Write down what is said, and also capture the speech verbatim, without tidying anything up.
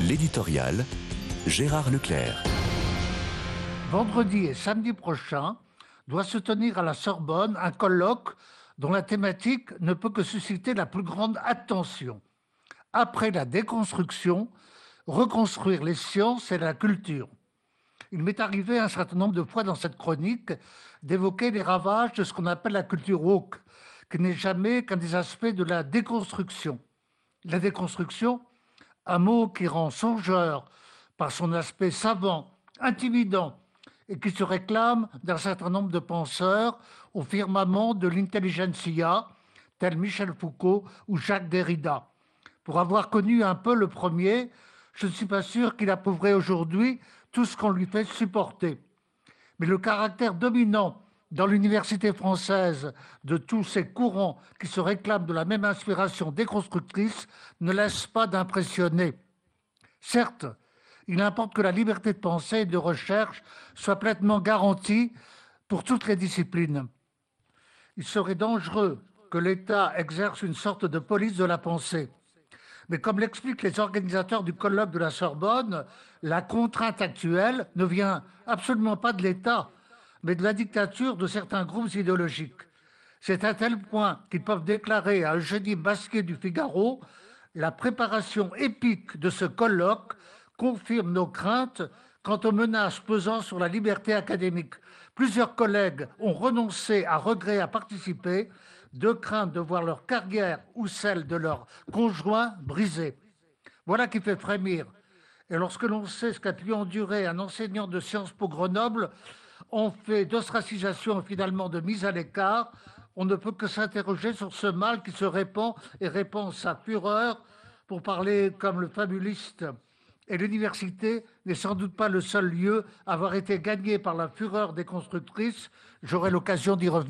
L'éditorial, Gérard Leclerc. Vendredi et samedi prochain doit se tenir à la Sorbonne un colloque dont la thématique ne peut que susciter la plus grande attention. Après la déconstruction, reconstruire les sciences et la culture. Il m'est arrivé un certain nombre de fois dans cette chronique d'évoquer les ravages de ce qu'on appelle la culture woke, qui n'est jamais qu'un des aspects de la déconstruction. La déconstruction, un mot qui rend songeur par son aspect savant, intimidant, et qui se réclame d'un certain nombre de penseurs au firmament de l'intelligentsia, tels Michel Foucault ou Jacques Derrida. Pour avoir connu un peu le premier, je ne suis pas sûr qu'il approuverait aujourd'hui tout ce qu'on lui fait supporter. Mais le caractère dominant dans l'université française de tous ces courants qui se réclament de la même inspiration déconstructrice ne laisse pas d'impressionner. Certes, il importe que la liberté de pensée et de recherche soit pleinement garantie pour toutes les disciplines. Il serait dangereux que l'État exerce une sorte de police de la pensée. Mais comme l'expliquent les organisateurs du colloque de la Sorbonne, la contrainte actuelle ne vient absolument pas de l'État, mais de la dictature de certains groupes idéologiques. C'est à tel point qu'ils peuvent déclarer à Eugénie Basquier du Figaro « La préparation épique de ce colloque confirme nos craintes quant aux menaces pesant sur la liberté académique. Plusieurs collègues ont renoncé à regret à participer, de crainte de voir leur carrière ou celle de leur conjoint brisée. » Voilà qui fait frémir. Et lorsque l'on sait ce qu'a pu endurer un enseignant de Sciences Po Grenoble, on fait d'ostracisation et finalement de mise à l'écart, on ne peut que s'interroger sur ce mal qui se répand et répand sa fureur, pour parler comme le fabuliste. Et l'université n'est sans doute pas le seul lieu à avoir été gagné par la fureur déconstructrice. J'aurai l'occasion d'y revenir.